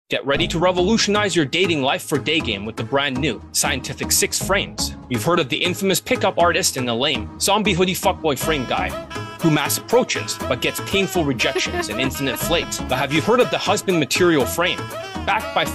Get ready to revolutionize your dating life for day game with the brand new Scientific 6 Frames. You've heard of the infamous pickup artist and the lame zombie hoodie fuckboy frame guy who mass approaches but gets painful rejections and infinite flakes. But have you heard of the husband material frame? Backed by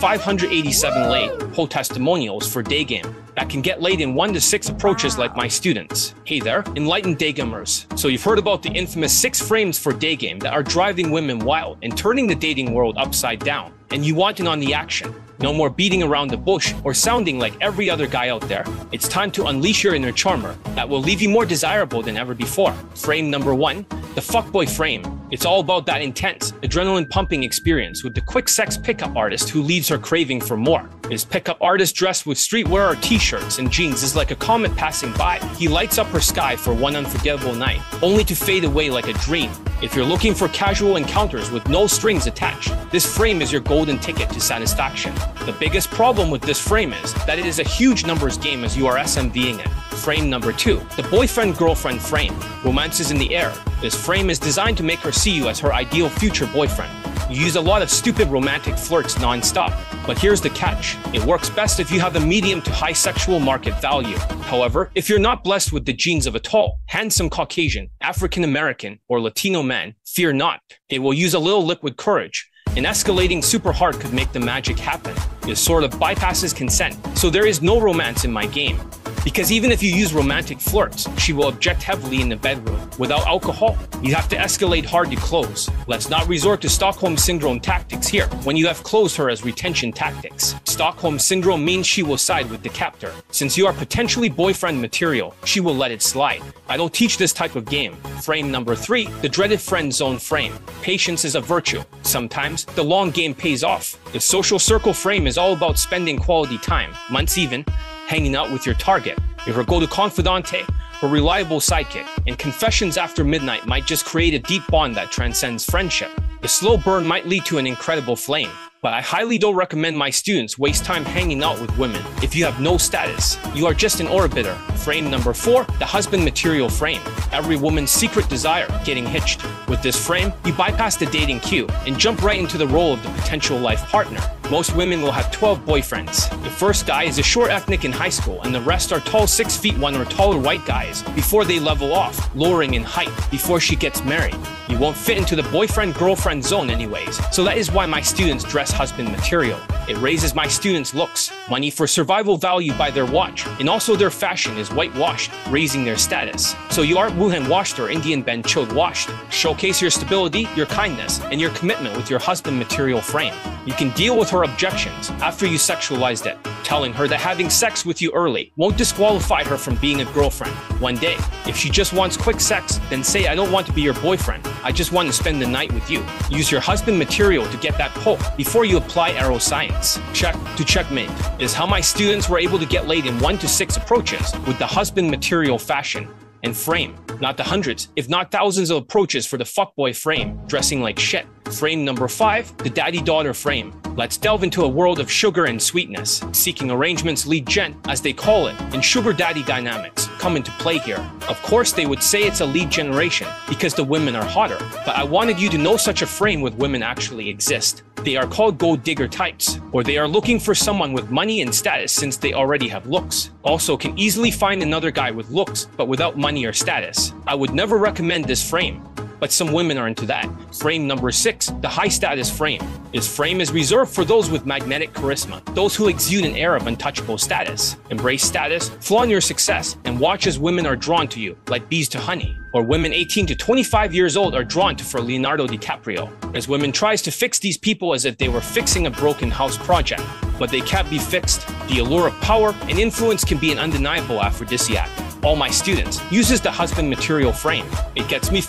587 laid poll testimonials for day game that can get laid in 1 to 6 approaches like my students. Hey there, enlightened day gamers. So you've heard about the infamous 6 frames for day game that are driving women wild and turning the dating world upside down. And you want in on the action. No more beating around the bush or sounding like every other guy out there. It's time to unleash your inner charmer that will leave you more desirable than ever before. Frame number 1, the fuckboy frame. It's all about that intense, adrenaline-pumping experience with the quick sex pickup artist who leaves her craving for more. His pickup artist dressed with streetwear or t-shirts and jeans is like a comet passing by. He lights up her sky for one unforgettable night, only to fade away like a dream. If you're looking for casual encounters with no strings attached, this frame is your golden ticket to satisfaction. The biggest problem with this frame is that it is a huge numbers game as you are SMVing it. Frame number 2, the boyfriend-girlfriend frame. Romance is in the air. This frame is designed to make her see you as her ideal future boyfriend. You use a lot of stupid romantic flirts non-stop, but here's the catch. It works best if you have a medium to high sexual market value. However, if you're not blessed with the genes of a tall, handsome Caucasian, African-American, or Latino man, fear not. They will use a little liquid courage. And escalating super hard could make the magic happen. This sort of bypasses consent, so there is no romance in my game. Because even if you use romantic flirts, she will object heavily in the bedroom. Without alcohol, you have to escalate hard to close. Let's not resort to Stockholm Syndrome tactics here, when you have closed her as retention tactics. Stockholm Syndrome means she will side with the captor. Since you are potentially boyfriend material, she will let it slide. I don't teach this type of game. Frame number 3, the dreaded friend zone frame. Patience is a virtue. Sometimes, the long game pays off. The social circle frame is all about spending quality time, months even, hanging out with your target. If her go-to confidante, her reliable sidekick, and confessions after midnight might just create a deep bond that transcends friendship. The slow burn might lead to an incredible flame, but I highly don't recommend my students waste time hanging out with women if you have no status. You are just an orbiter. Frame number 4, the husband material frame. Every woman's secret desire, getting hitched. With this frame, you bypass the dating queue and jump right into the role of the potential life partner. Most women will have 12 boyfriends. The first guy is a short ethnic in high school, and the rest are tall 6'1" or taller white guys before they level off, lowering in height before she gets married. You won't fit into the boyfriend-girlfriend zone anyways, so that is why my students dress husband material. It raises my students' looks, money for survival value by their watch, and also their fashion is whitewashed, raising their status. So you aren't Wuhan washed or Indian Ben Chod washed. Showcase your stability, your kindness, and your commitment with your husband material frame. You can deal with her objections after you sexualized it, telling her that having sex with you early won't disqualify her from being a girlfriend one day. If she just wants quick sex, then say, I don't want to be your boyfriend. I just want to spend the night with you. Use your husband material to get that pull before you apply arrow science. Check to checkmate is how my students were able to get laid in 1 to 6 approaches with the husband material fashion and frame. Not the hundreds, if not thousands of approaches for the fuckboy frame, dressing like shit. Frame number 5, the daddy-daughter frame. Let's delve into a world of sugar and sweetness. Seeking arrangements lead gen, as they call it, and sugar daddy dynamics come into play here. Of course, they would say it's a lead generation because the women are hotter, but I wanted you to know such a frame with women actually exist. They are called gold digger types, or they are looking for someone with money and status since they already have looks. Also can easily find another guy with looks, but without money or status. I would never recommend this frame, but some women are into that. Frame number 6, the high status frame. This frame is reserved for those with magnetic charisma, those who exude an air of untouchable status. Embrace status, flaunt your success, and watch as women are drawn to you like bees to honey. Or women 18 to 25 years old are drawn to for Leonardo DiCaprio, as women tries to fix these people as if they were fixing a broken house project. But they can't be fixed. The allure of power and influence can be an undeniable aphrodisiac. All my students uses the husband material frame. It gets me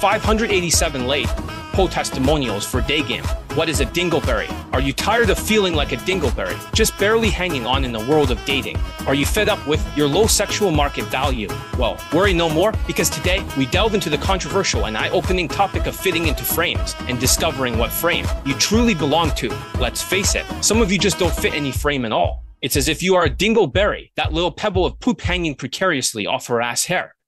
587 laid poll testimonials for day game. What is a dingleberry? Are you tired of feeling like a dingleberry, just barely hanging on in the world of dating? Are you fed up with your low sexual market value? Well, worry no more, because today we delve into the controversial and eye-opening topic of fitting into frames and discovering what frame you truly belong to. Let's face it, some of you just don't fit any frame at all. It's as if you are a dingleberry, that little pebble of poop hanging precariously off her ass hair.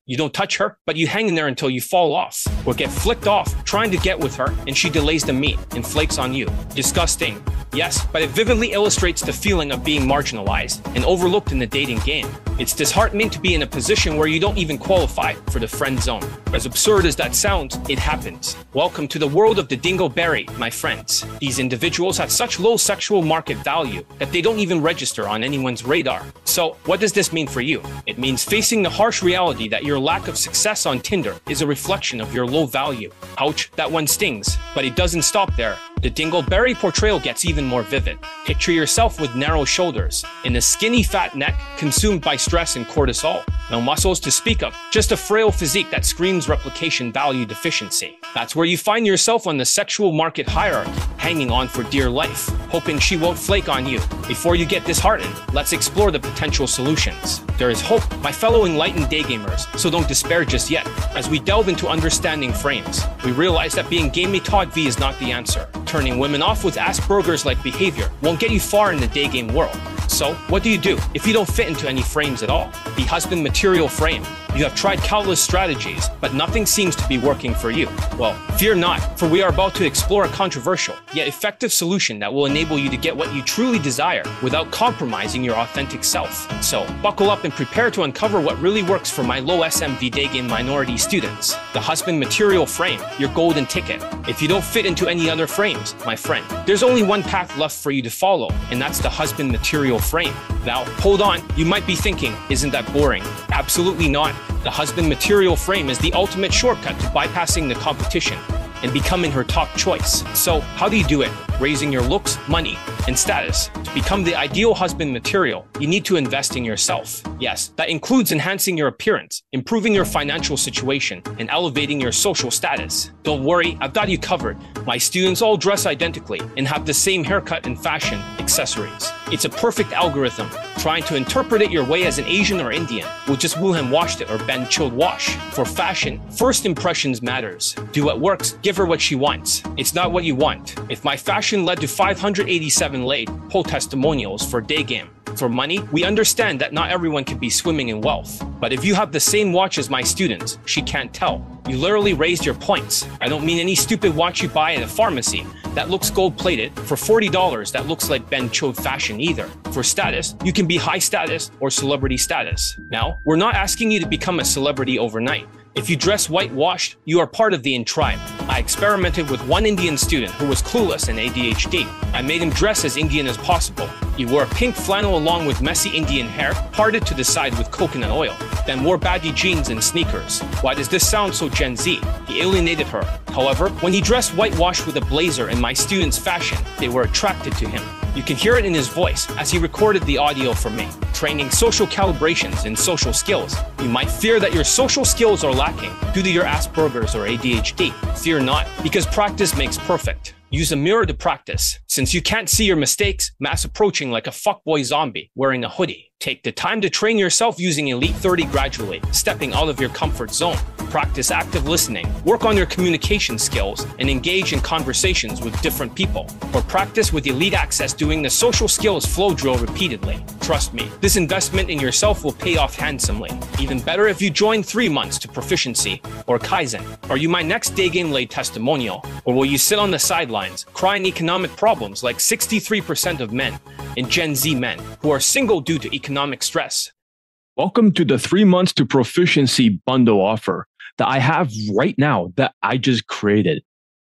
You don't touch her, but you hang in there until you fall off or get flicked off trying to get with her and she delays the meet and flakes on you. Disgusting. Yes, but it vividly illustrates the feeling of being marginalized and overlooked in the dating game. It's disheartening to be in a position where you don't even qualify for the friend zone. As absurd as that sounds, it happens. Welcome to the world of the dingleberry, my friends. These individuals have such low sexual market value that they don't even register on anyone's radar. So, what does this mean for you? It means facing the harsh reality that your lack of success on Tinder is a reflection of your low value. Ouch, that one stings. But it doesn't stop there. The dingleberry portrayal gets even more vivid. Picture yourself with narrow shoulders, in a skinny fat neck consumed by stress and cortisol. No muscles to speak of, just a frail physique that screams replication value deficiency. That's where you find yourself on the sexual market hierarchy, hanging on for dear life, hoping she won't flake on you. Before you get disheartened, let's explore the potential solutions. There is hope, my fellow enlightened day gamers, so don't despair just yet. As we delve into understanding frames, we realize that being gamely Todd V is not the answer. Turning women off with Asperger's-like behavior won't get you far in the day game world. So, what do you do if you don't fit into any frames at all? The husband material frame. You have tried countless strategies, but nothing seems to be working for you. Well, fear not, for we are about to explore a controversial, yet effective solution that will enable you to get what you truly desire without compromising your authentic self. So, buckle up and prepare to uncover what really works for my low SMV day game minority students. The husband material frame, your golden ticket. If you don't fit into any other frames, my friend, there's only one path left for you to follow, and that's the husband material frame. Now, hold on, you might be thinking, isn't that boring? Absolutely not. The husband material frame is the ultimate shortcut to bypassing the competition and becoming her top choice. So, how do you do it? Raising your looks, money, and status. To become the ideal husband material, you need to invest in yourself. Yes, that includes enhancing your appearance, improving your financial situation, and elevating your social status. Don't worry, I've got you covered. My students all dress identically and have the same haircut and fashion accessories. It's a perfect algorithm. Trying to interpret it your way as an Asian or Indian will just Wuhan washed it or Ben chilled wash. For fashion, first impressions matters. Do what works, give her what she wants. It's not what you want. If my fashion led to 587 laid, pull testimonials for day game. For money, we understand that not everyone can be swimming in wealth. But if you have the same watch as my students, she can't tell. You literally raised your points. I don't mean any stupid watch you buy at a pharmacy that looks gold-plated for $40 that looks like Ben Chode fashion either. For status, you can be high status or celebrity status. Now, we're not asking you to become a celebrity overnight. If you dress whitewashed, you are part of the in-tribe. I experimented with one Indian student who was clueless and ADHD. I made him dress as Indian as possible. He wore pink flannel along with messy Indian hair, parted to the side with coconut oil, then wore baggy jeans and sneakers. Why does this sound so Gen Z? He alienated her. However, when he dressed whitewashed with a blazer in my students' fashion, they were attracted to him. You can hear it in his voice as he recorded the audio for me. Training social calibrations and social skills. You might fear that your social skills are lacking due to your Asperger's or ADHD. Fear not, because practice makes perfect. Use a mirror to practice. Since you can't see your mistakes, mass approaching like a fuckboy zombie wearing a hoodie. Take the time to train yourself using Elite 30 gradually, stepping out of your comfort zone. Practice active listening, work on your communication skills, and engage in conversations with different people. Or practice with Elite Access doing the social skills flow drill repeatedly. Trust me, this investment in yourself will pay off handsomely. Even better if you join 3 months to Proficiency or Kaizen. Are you my next day game laid testimonial? Or will you sit on the sidelines, crying economic problems like 63% of men and Gen Z men who are single due to economic stress? Welcome to the 3 months to Proficiency bundle offer that I have right now that I just created.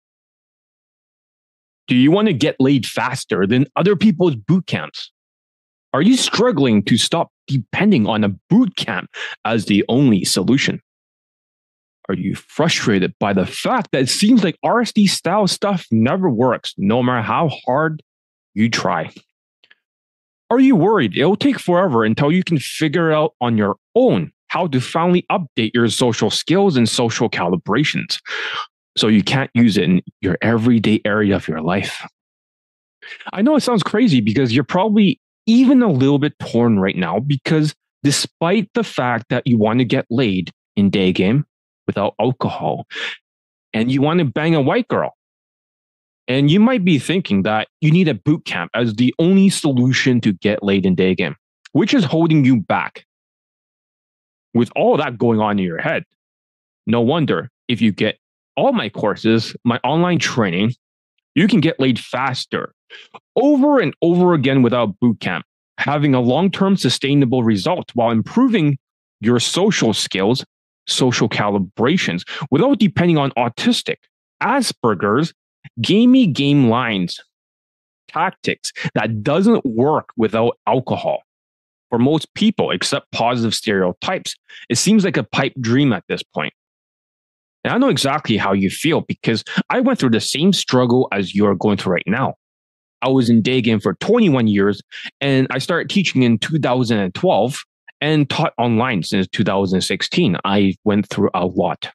Do you want to get laid faster than other people's boot camps? Are you struggling to stop depending on a boot camp as the only solution? Are you frustrated by the fact that it seems like RSD style stuff never works, no matter how hard you try? Are you worried it'll take forever until you can figure out on your own how to finally update your social skills and social calibrations so you can't use it in your everyday area of your life? I know it sounds crazy because you're probably even a little bit torn right now because despite the fact that you want to get laid in day game without alcohol and you want to bang a white girl, and you might be thinking that you need a boot camp as the only solution to get laid in day game, which is holding you back. With all that going on in your head, no wonder if you get all my courses, my online training, you can get laid faster over and over again without boot camp, having a long term sustainable result while improving your social skills, social calibrations without depending on autistic, Asperger's, gamey game lines, tactics that doesn't work without alcohol. For most people, except positive stereotypes, it seems like a pipe dream at this point. And I know exactly how you feel because I went through the same struggle as you're going through right now. I was in day game for 21 years and I started teaching in 2012 and taught online since 2016. I went through a lot.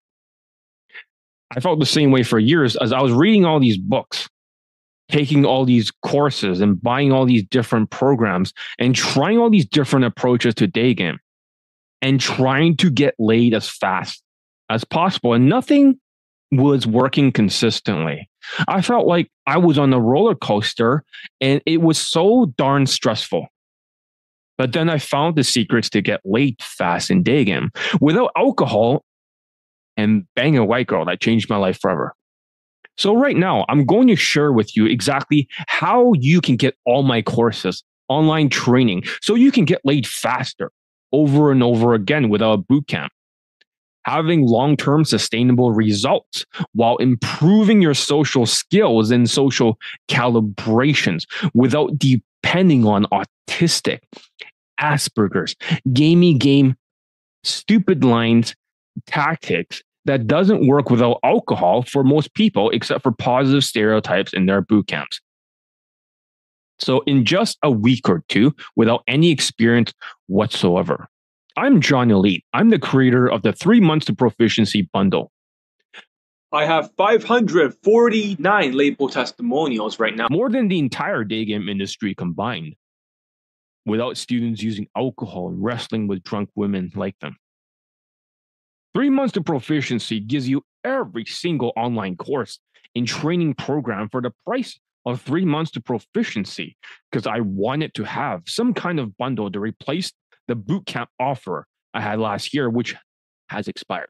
I felt the same way for years as I was reading all these books, taking all these courses and buying all these different programs and trying all these different approaches to day game and trying to get laid as fast as possible. And nothing was working consistently. I felt like I was on a roller coaster and it was so darn stressful. But then I found the secrets to get laid fast in day game without alcohol and bang a white girl that changed my life forever. So right now, I'm going to share with you exactly how you can get all my courses, online training, so you can get laid faster over and over again without a boot camp, having long-term sustainable results while improving your social skills and social calibrations without depending on autistic, Asperger's, gamey game, stupid lines, tactics that doesn't work without alcohol for most people, except for positive stereotypes in their boot camps. So in just a week or two, without any experience whatsoever, I'm John Elite. I'm the creator of the 3 months to proficiency bundle. I have 549 label testimonials right now, more than the entire day game industry combined, without students using alcohol and wrestling with drunk women like them. 3 months to proficiency gives you every single online course and training program for the price of 3 months to proficiency because I wanted to have some kind of bundle to replace the bootcamp offer I had last year, which has expired.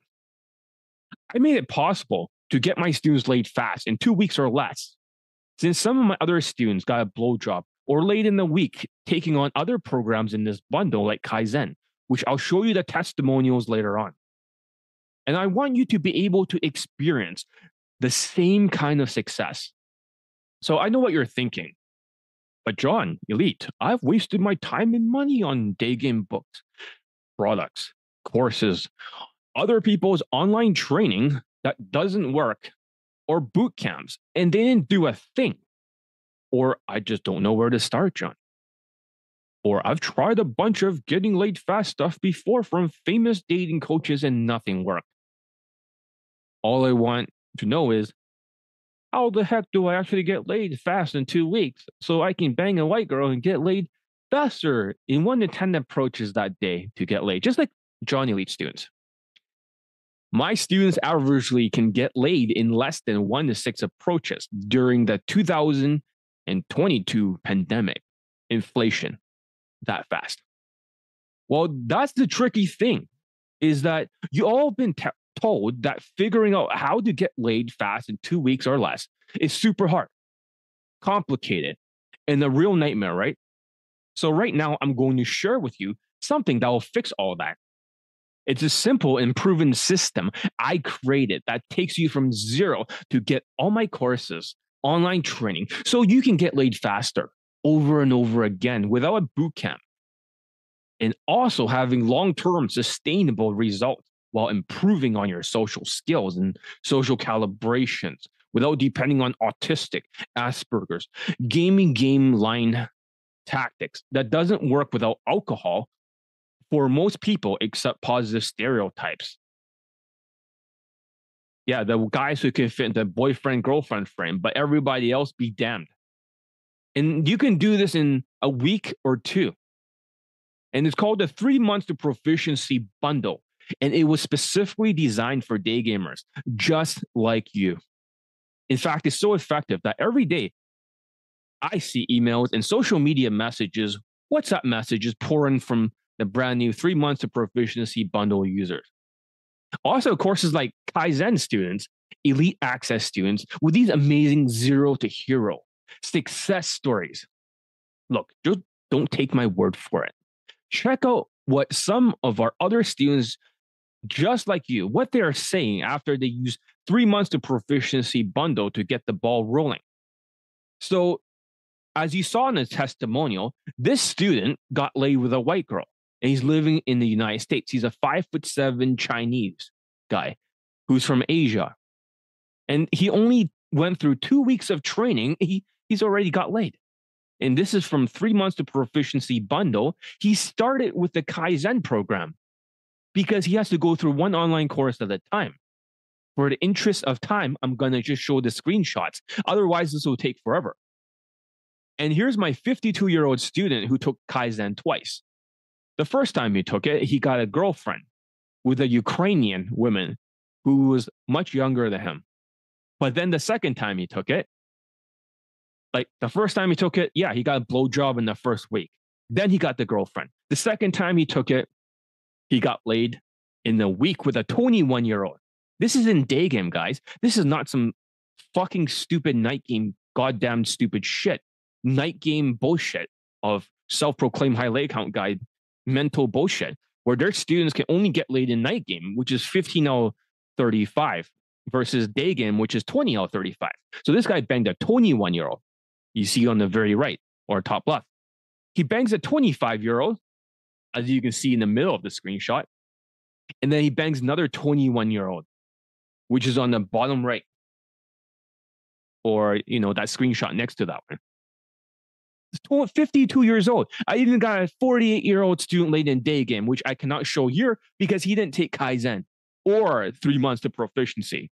I made it possible to get my students laid fast in 2 weeks or less, since some of my other students got a blowjob or late in the week taking on other programs in this bundle like Kaizen, which I'll show you the testimonials later on. And I want you to be able to experience the same kind of success. So I know what you're thinking. But John, Elite, I've wasted my time and money on day game books, products, courses, other people's online training that doesn't work, or boot camps, and they didn't do a thing. Or I just don't know where to start, John. Or I've tried a bunch of getting laid fast stuff before from famous dating coaches and nothing worked. All I want to know is, how the heck do I actually get laid fast in 2 weeks so I can bang a white girl and get laid faster in 1 to 10 approaches that day to get laid, just like John Elite students. My students averagely can get laid in less than 1 to 6 approaches during the 2022 pandemic. Inflation that fast. Well, that's the tricky thing, is that you all been told that figuring out how to get laid fast in 2 weeks or less is super hard, complicated, and a real nightmare, right? So right now, I'm going to share with you something that will fix all that. It's a simple and proven system I created that takes you from zero to get all my courses, online training, so you can get laid faster over and over again without a boot camp, and also having long-term sustainable results while improving on your social skills and social calibrations without depending on autistic, Asperger's, gaming game line tactics that doesn't work without alcohol for most people except positive stereotypes. Yeah, the guys who can fit into boyfriend-girlfriend frame, but everybody else be damned. And you can do this in a week or two. And it's called the 3 months to proficiency bundle. And it was specifically designed for day gamers, just like you. In fact, it's so effective that every day I see emails and social media messages, WhatsApp messages pouring from the brand new 3 months of proficiency bundle users. Also, courses like Kaizen students, elite access students with these amazing zero to hero success stories. Look, just don't take my word for it. Check out what some of our other students, just like you, what they are saying after they use 3 months to proficiency bundle to get the ball rolling. So, as you saw in the testimonial, this student got laid with a white girl, and he's living in the United States. He's a 5'7" Chinese guy who's from Asia, and he only went through 2 weeks of training. He's already got laid. And this is from 3 months to proficiency bundle. He started with the Kaizen program because he has to go through one online course at a time. For the interest of time, I'm going to just show the screenshots. Otherwise, this will take forever. And here's my 52-year-old student who took Kaizen twice. The first time he took it, he got a girlfriend with a Ukrainian woman who was much younger than him. But then the second time he took it, like the first time he took it, yeah, he got a blowjob in the first week. Then he got the girlfriend. The second time he took it, he got laid in the week with a 21-year-old. This is in day game, guys. This is not some fucking stupid night game, goddamn stupid shit. Night game bullshit of self-proclaimed high leg count guy mental bullshit, where their students can only get laid in night game, which is 15 out of 35, versus day game, which is 20 out of 35. So this guy banged a 21-year-old. You see on the very right or top left. He bangs a 25-year-old, as you can see in the middle of the screenshot. And then he bangs another 21-year-old, which is on the bottom right. Or, that screenshot next to that one. 52 years old. I even got a 48-year-old student laid in day game, which I cannot show here because he didn't take Kaizen or 3 months to proficiency.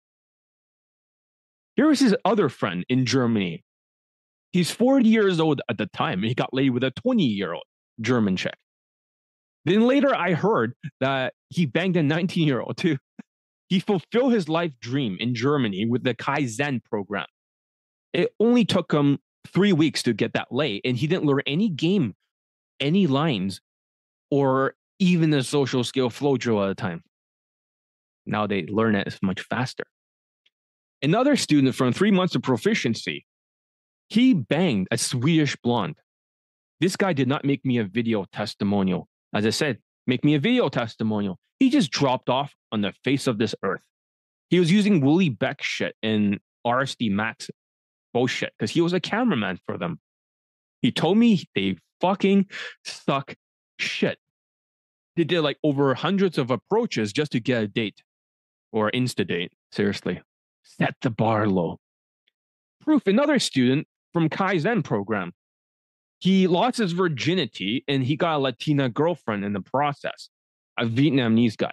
Here is his other friend in Germany. He's 40 years old at the time, and he got laid with a 20-year-old German chick. Then later I heard that he banged a 19-year-old too. He fulfilled his life dream in Germany with the Kaizen program. It only took him 3 weeks to get that lay, and he didn't learn any game, any lines, or even the social skill flow drill at a time. Now they learn it much faster. Another student from 3 months of proficiency, he banged a Swedish blonde. This guy did not make me a video testimonial. As I said, make me a video testimonial. He just dropped off on the face of this earth. He was using Willie Beck shit and RSD Max bullshit because he was a cameraman for them. He told me they fucking suck shit. They did like over hundreds of approaches just to get a date or insta date. Seriously, set the bar low. Proof, another student from Kaizen program. He lost his virginity and he got a Latina girlfriend in the process, a Vietnamese guy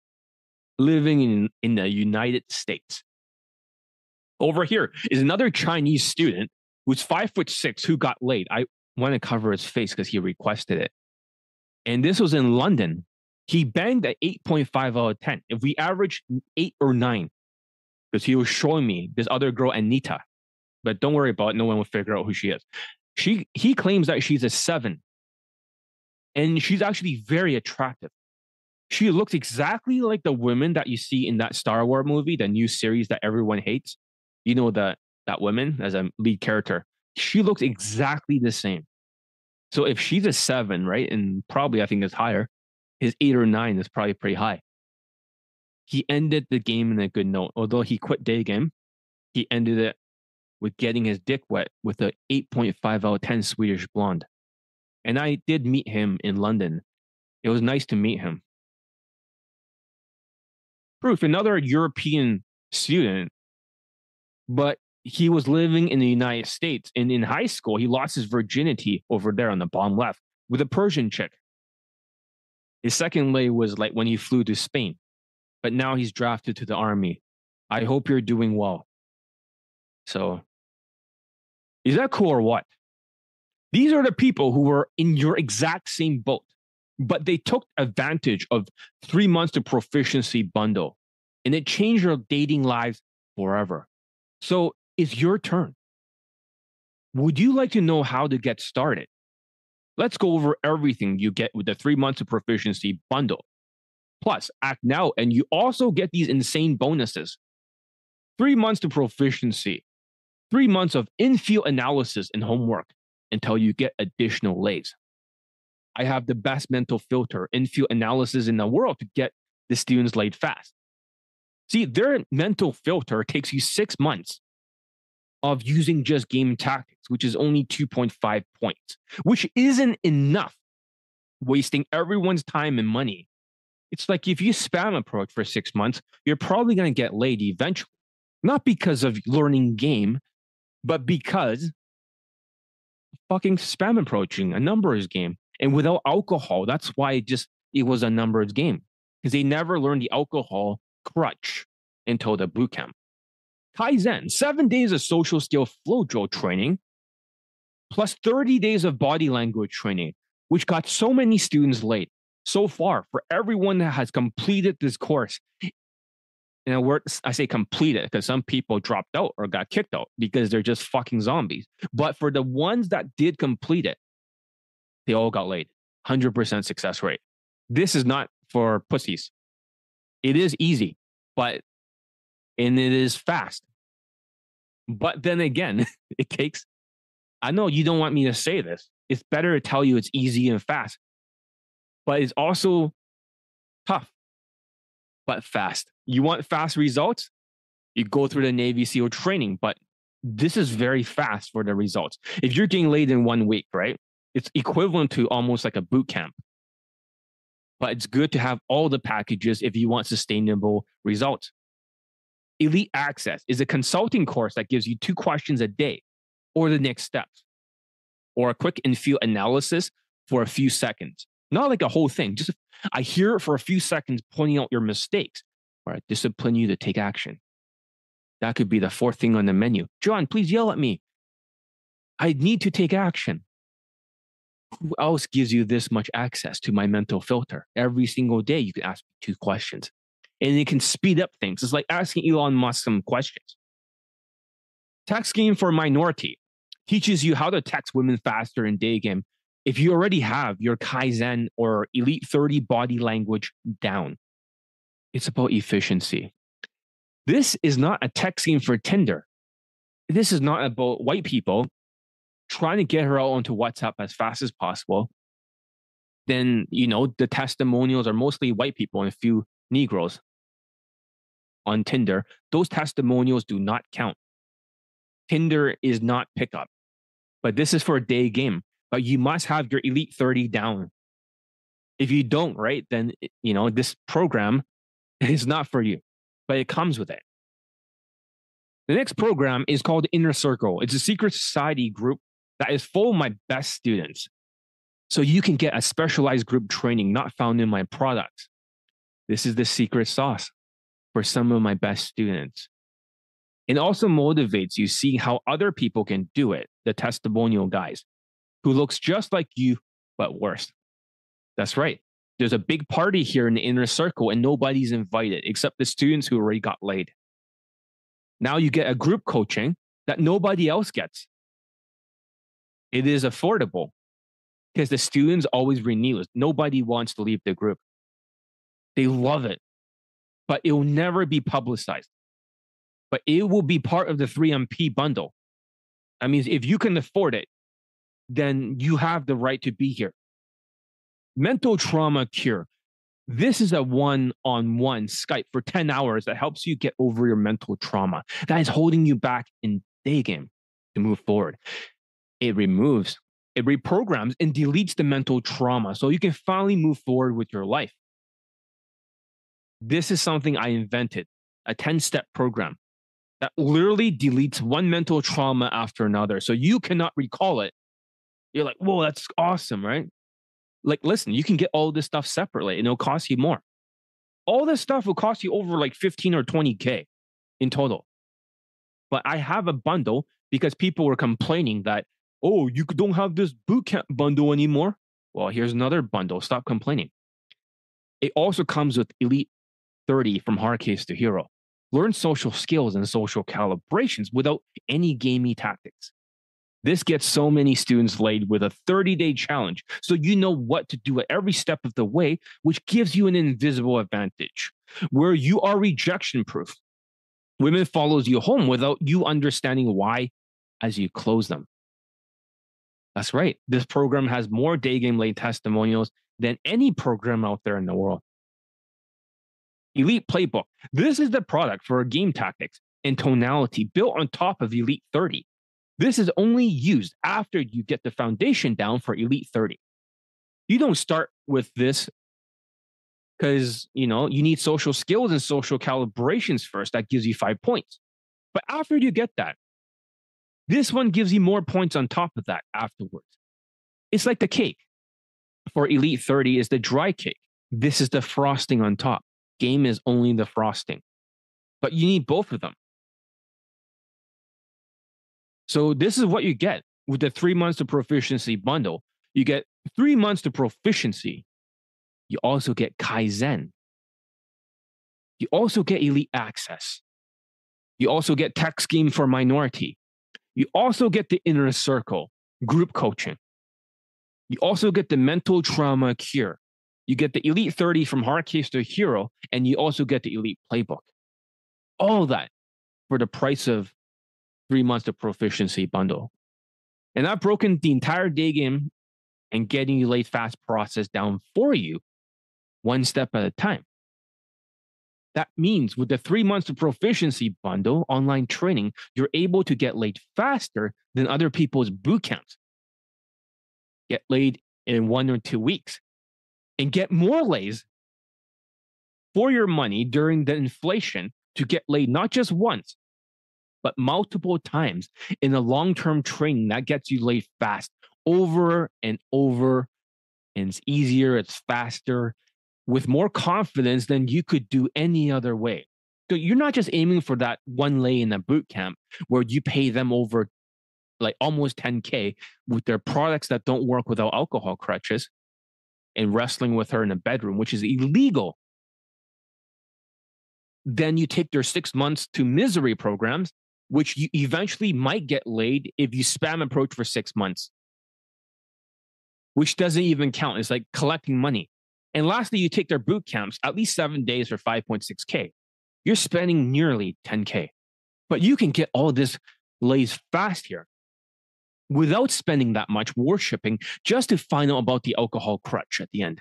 living in the United States. Over here is another Chinese student who's 5'6" who got laid. I want to cover his face because he requested it. And this was in London. He banged at 8.5 out of 10. If we average 8 or 9, because he was showing me this other girl, Anita. But don't worry about it. No one will figure out who she is. He claims that she's a 7. And she's actually very attractive. She looks exactly like the women that you see in that Star Wars movie, the new series that everyone hates. You know that woman as a lead character. She looks exactly the same. So if she's a 7, right, and probably I think it's higher, his 8 or 9 is probably pretty high. He ended the game in a good note. Although he quit day game, he ended it with getting his dick wet with an 8.5 out of 10 Swedish blonde. And I did meet him in London. It was nice to meet him. Proof, another European student, but he was living in the United States. And in high school, he lost his virginity over there on the bottom left with a Persian chick. His second lay was like when he flew to Spain. But now he's drafted to the army. I hope you're doing well. So, is that cool or what? These are the people who were in your exact same boat, but they took advantage of 3 months to proficiency bundle, and it changed their dating lives forever. So, it's your turn. Would you like to know how to get started? Let's go over everything you get with the 3 months of proficiency bundle. Plus, act now and you also get these insane bonuses. 3 months to proficiency, 3 months of in-field analysis and homework until you get additional lays. I have the best mental filter in-field analysis in the world to get the students laid fast. See, their mental filter takes you 6 months of using just game tactics, which is only 2.5 points, which isn't enough, wasting everyone's time and money. It's like if you spam approach for 6 months, you're probably going to get laid eventually. Not because of learning game, but because fucking spam approaching, a numbers game. And without alcohol, that's why it was a numbers game. Because they never learned the alcohol crutch until the boot camp. Kaizen, 7 days of social skill flow drill training, plus 30 days of body language training, which got so many students laid. So far, for everyone that has completed this course, I say completed because some people dropped out or got kicked out because they're just fucking zombies. But for the ones that did complete it, they all got laid. 100% success rate. This is not for pussies. It is easy, and it is fast. But then again, it takes, I know you don't want me to say this. It's better to tell you it's easy and fast, but it's also tough, but fast. You want fast results? You go through the Navy SEAL training, but this is very fast for the results. If you're getting laid in 1 week, right? It's equivalent to almost like a boot camp. But it's good to have all the packages if you want sustainable results. Elite Access is a consulting course that gives you 2 questions a day or the next steps, or a quick in-field analysis for a few seconds. Not like a whole thing. Just I hear it for a few seconds, pointing out your mistakes, or I discipline you to take action. That could be the 4th thing on the menu. John, please yell at me. I need to take action. Who else gives you this much access to my mental filter? Every single day, you can ask me 2 questions. And it can speed up things. It's like asking Elon Musk some questions. Tax Game for Minority teaches you how to text women faster in day game if you already have your Kaizen or Elite 30 body language down. It's about efficiency. This is not a text game for Tinder. This is not about white people trying to get her out onto WhatsApp as fast as possible. Then, the testimonials are mostly white people and a few Negroes on Tinder. Those testimonials do not count. Tinder is not pickup, but this is for a day game. But you must have your Elite 30 down. If you don't, right, then, this program is not for you, but it comes with it. The next program is called Inner Circle. It's a secret society group that is full of my best students. So you can get a specialized group training not found in my products. This is the secret sauce for some of my best students. It also motivates you seeing how other people can do it, the testimonial guys, who looks just like you, but worse. That's right. There's a big party here in the Inner Circle and nobody's invited except the students who already got laid. Now you get a group coaching that nobody else gets. It is affordable because the students always renew it. Nobody wants to leave the group. They love it, but it will never be publicized. But it will be part of the 3MP bundle. That means if you can afford it, then you have the right to be here. Mental trauma cure. This is a one-on-one Skype for 10 hours that helps you get over your mental trauma that is holding you back in day game to move forward. It removes, it reprograms and deletes the mental trauma so you can finally move forward with your life. This is something I invented, a 10-step program that literally deletes one mental trauma after another. So you cannot recall it. You're like, whoa, that's awesome, right? Like, listen, you can get all this stuff separately and it'll cost you more. All this stuff will cost you over like 15 or 20K in total. But I have a bundle because people were complaining that, oh, you don't have this bootcamp bundle anymore. Well, here's another bundle. Stop complaining. It also comes with Elite 30 from hard case to hero. Learn social skills and social calibrations without any gamey tactics. This gets so many students laid with a 30-day challenge, so you know what to do at every step of the way, which gives you an invisible advantage. Where you are rejection proof, women follows you home without you understanding why as you close them. That's right. This program has more day game late testimonials than any program out there in the world. Elite Playbook. This is the product for game tactics and tonality built on top of Elite 30. This is only used after you get the foundation down for Elite 30. You don't start with this because you need social skills and social calibrations first. That gives you 5 points. But after you get that, this one gives you more points on top of that afterwards. It's like the cake. For Elite 30 is the dry cake. This is the frosting on top. Game is only the frosting. But you need both of them. So this is what you get with the 3 months to proficiency bundle. You get 3 months to proficiency. You also get Kaizen. You also get elite access. You also get tech scheme for minority. You also get the inner circle, group coaching. You also get the mental trauma cure. You get the Elite 30 from hard case to hero, and you also get the Elite Playbook. All that for the price of 3 months to proficiency bundle. And I've broken the entire day game and getting you late fast process down for you one step at a time. That means with the 3 months to proficiency bundle online training, you're able to get laid faster than other people's boot camps. Get laid in 1 or 2 weeks and get more lays for your money during the inflation to get laid not just once, but multiple times in a long-term training that gets you laid fast over and over. And it's easier, it's faster, with more confidence than you could do any other way. So you're not just aiming for that one lay in a boot camp where you pay them over like almost 10K with their products that don't work without alcohol crutches and wrestling with her in a bedroom, which is illegal. Then you take their 6 months to misery programs, which you eventually might get laid if you spam approach for 6 months, which doesn't even count. It's like collecting money. And lastly, you take their boot camps, at least 7 days for 5.6K. You're spending nearly 10K. But you can get all this lays fast here without spending that much worshipping just to find out about the alcohol crutch at the end.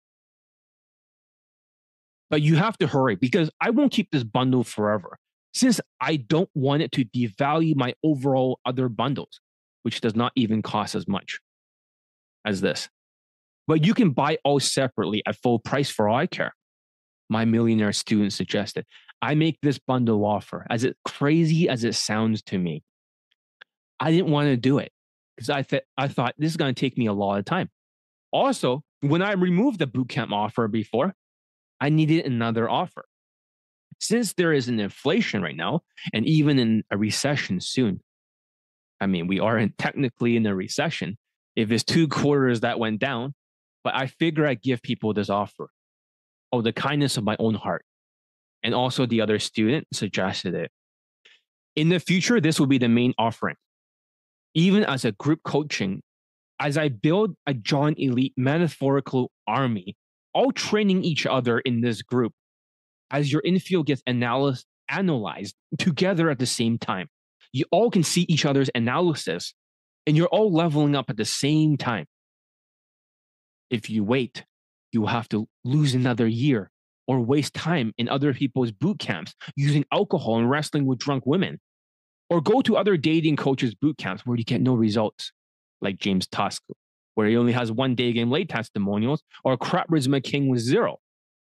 But you have to hurry because I won't keep this bundle forever since I don't want it to devalue my overall other bundles, which does not even cost as much as this. But you can buy all separately at full price for all I care. My millionaire student suggested I make this bundle offer, as crazy as it sounds to me. I didn't want to do it because I thought this is going to take me a lot of time. Also, when I removed the bootcamp offer before, I needed another offer. Since there is an inflation right now, and even in a recession soon, I mean, we are technically in a recession. If it's 2 quarters that went down, but I figure I'd give people this offer. Oh, the kindness of my own heart. And also the other student suggested it. In the future, this will be the main offering. Even as a group coaching, as I build a John Elite metaphorical army, all training each other in this group, as your infield gets analyzed together at the same time. You all can see each other's analysis, and you're all leveling up at the same time. If you wait, you will have to lose another year or waste time in other people's boot camps using alcohol and wrestling with drunk women. Or go to other dating coaches' boot camps where you get no results, like James Tusk, where he only has 1 day game late testimonials, or Crap Charisma King with 0.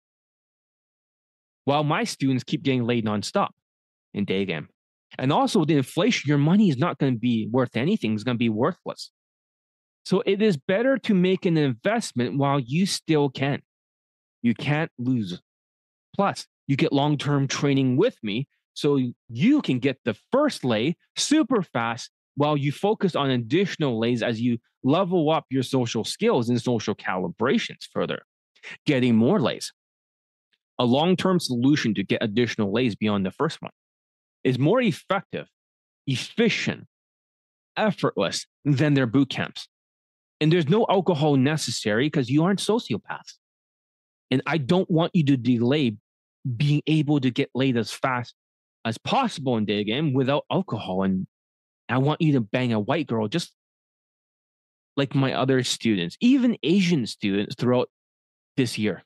While my students keep getting laid nonstop in day game. And also with the inflation, your money is not going to be worth anything. It's going to be worthless. So it is better to make an investment while you still can. You can't lose. Plus, you get long-term training with me so you can get the first lay super fast while you focus on additional lays as you level up your social skills and social calibrations further, getting more lays. A long-term solution to get additional lays beyond the first one is more effective, efficient, effortless than their boot camps. And there's no alcohol necessary because you aren't sociopaths. And I don't want you to delay being able to get laid as fast as possible in day game without alcohol. And I want you to bang a white girl just like my other students, even Asian students throughout this year.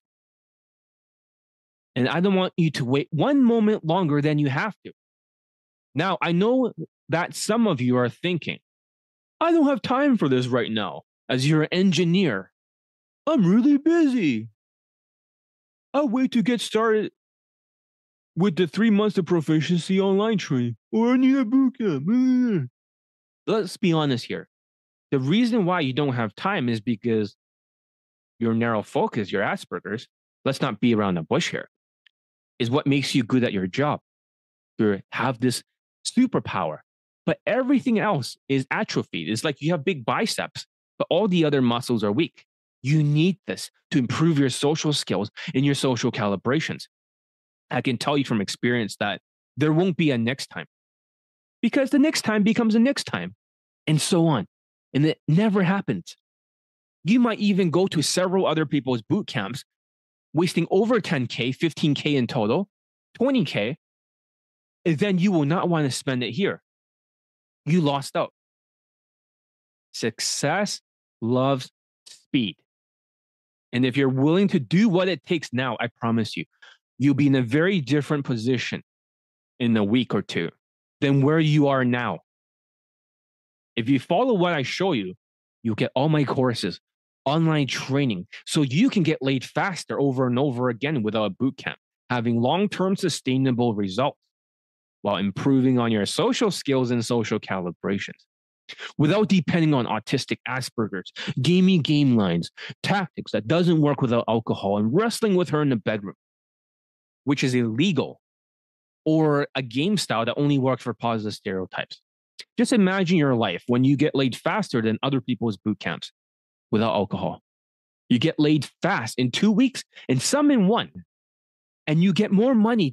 And I don't want you to wait one moment longer than you have to. Now, I know that some of you are thinking, I don't have time for this right now. As you're an engineer, I'm really busy. I'll wait to get started with the 3 months of proficiency online training, or I need a boot camp. Let's be honest here. The reason why you don't have time is because your narrow focus, your Asperger's, let's not be around the bush here, is what makes you good at your job. You have this superpower, but everything else is atrophied. It's like you have big biceps, but all the other muscles are weak. You need this to improve your social skills and your social calibrations. I can tell you from experience that there won't be a next time because the next time becomes a next time and so on. And it never happens. You might even go to several other people's boot camps, wasting over 10K, 15K in total, 20K, and then you will not want to spend it here. You lost out. Success loves speed. And if you're willing to do what it takes now, I promise you, you'll be in a very different position in a week or two than where you are now. If you follow what I show you, you'll get all my courses, online training, so you can get laid faster over and over again without a boot camp, having long-term sustainable results while improving on your social skills and social calibrations, without depending on autistic Asperger's, gamey game lines, tactics that doesn't work without alcohol, and wrestling with her in the bedroom, which is illegal, or a game style that only works for positive stereotypes. Just imagine your life when you get laid faster than other people's boot camps without alcohol. You get laid fast in 2 weeks and some in 1, and you get more money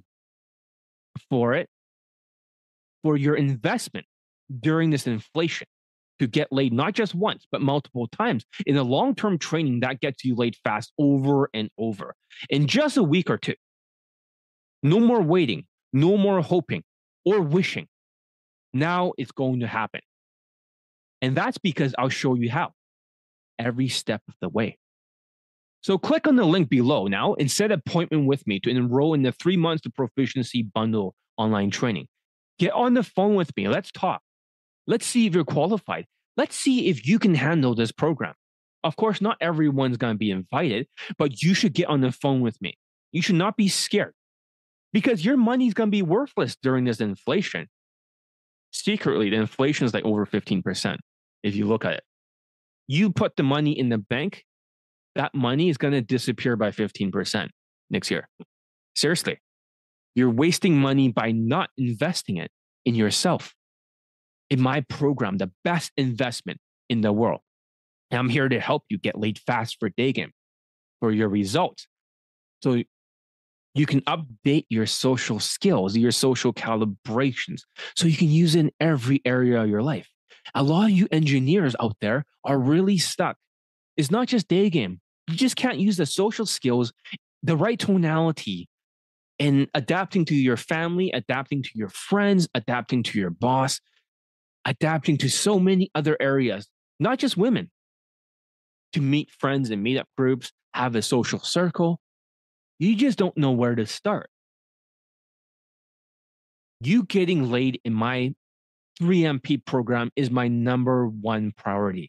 for it, for your investment during this inflation, to get laid not just once, but multiple times in a long-term training that gets you laid fast over and over in just a week or two. No more waiting, no more hoping or wishing. Now it's going to happen. And that's because I'll show you how every step of the way. So click on the link below now and set an appointment with me to enroll in the 3 months to proficiency bundle online training. Get on the phone with me. Let's talk. Let's see if you're qualified. Let's see if you can handle this program. Of course, not everyone's going to be invited, but you should get on the phone with me. You should not be scared because your money's going to be worthless during this inflation. Secretly, the inflation is like over 15% if you look at it. You put the money in the bank, that money is going to disappear by 15% next year. Seriously, you're wasting money by not investing it in yourself. In my program, the best investment in the world. And I'm here to help you get laid fast for day game, for your results. So you can update your social skills, your social calibrations, so you can use it in every area of your life. A lot of you engineers out there are really stuck. It's not just day game. You just can't use the social skills, the right tonality, and adapting to your family, adapting to your friends, adapting to your boss, adapting to so many other areas, not just women, to meet friends and meetup groups, have a social circle. You just don't know where to start. You getting laid in my 3MP program is my number one priority.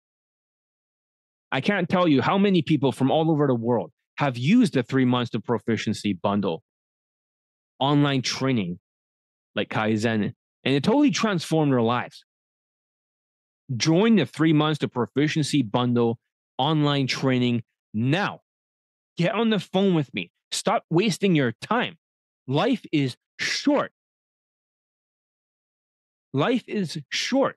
I can't tell you how many people from all over the world have used the 3 months to proficiency bundle, online training like Kaizen, and it totally transformed their lives. Join the 3 months to proficiency bundle online training now. Get on the phone with me. Stop wasting your time. Life is short. Life is short.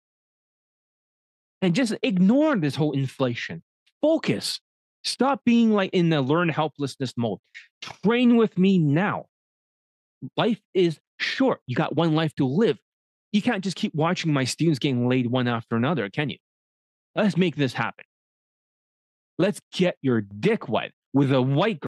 And just ignore this whole inflation. Focus. Stop being like in the learn helplessness mode. Train with me now. Life is short. You got one life to live. You can't just keep watching my students getting laid one after another, can you? Let's make this happen. Let's get your dick wet with a white girl